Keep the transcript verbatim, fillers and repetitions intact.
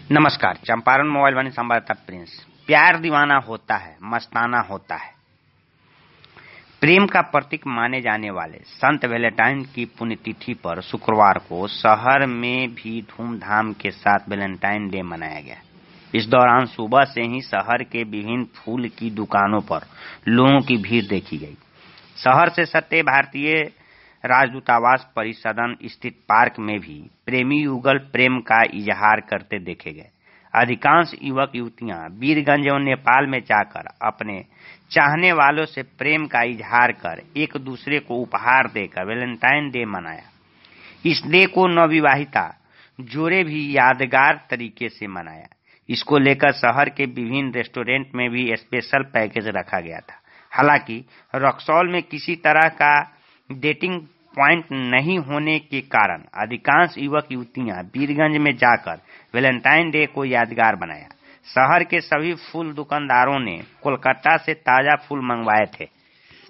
नमस्कार। चंपारण मोबाइल वाणी संवाददाता प्रिंस। प्यार दीवाना होता है, मस्ताना होता है। प्रेम का प्रतीक माने जाने वाले संत वैलेंटाइन की पुण्यतिथि पर शुक्रवार को शहर में भी धूमधाम के साथ वैलेंटाइन डे मनाया गया। इस दौरान सुबह से ही शहर के विभिन्न फूल की दुकानों पर लोगों की भीड़ देखी गई। शहर से सटे भारतीय राजदूतावास परिसदन स्थित पार्क में भी प्रेमी युगल प्रेम का इजहार करते देखे गए। अधिकांश युवक युवतियां वीरगंज और नेपाल में जाकर अपने चाहने वालों से प्रेम का इजहार कर एक दूसरे को उपहार देकर वैलेंटाइन डे मनाया। इस डे को नवविवाहिता जोड़े भी यादगार तरीके से मनाया। इसको लेकर शहर के विभिन्न रेस्टोरेंट में भी स्पेशल पैकेज रखा गया था। हालांकि रक्सौल में किसी तरह का डेटिंग पॉइंट नहीं होने के कारण अधिकांश युवक युवतियां वीरगंज में जाकर वैलेंटाइन डे को यादगार बनाया। शहर के सभी फूल दुकानदारों ने कोलकाता से ताजा फूल मंगवाए थे।